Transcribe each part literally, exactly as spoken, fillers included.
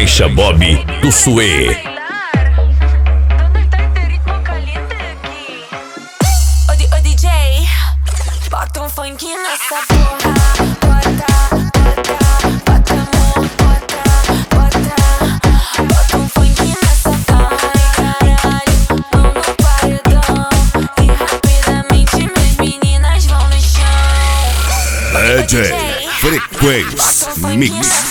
Deixa Bob do Suê. Ô D J, bota um funk nessa porra. Bota, bota, bota amor, bota, bota. Bota um funk nessa porra. Ai caralho, mão no paredão. E rapidamente minhas meninas vão no chão. D J Frequência Mix.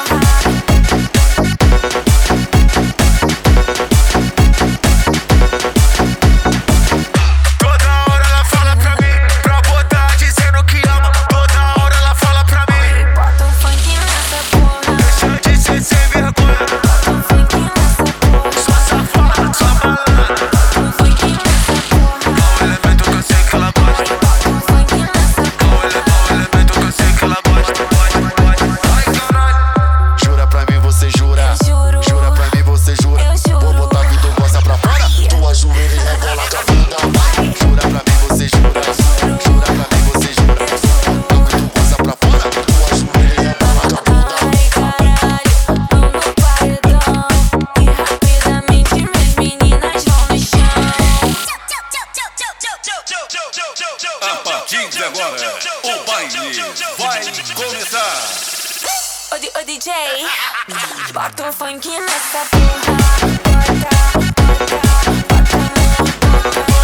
Agora o baile vai começar. Ô D J, bota um funk nessa porra. Bota, bota, bota amor, bota.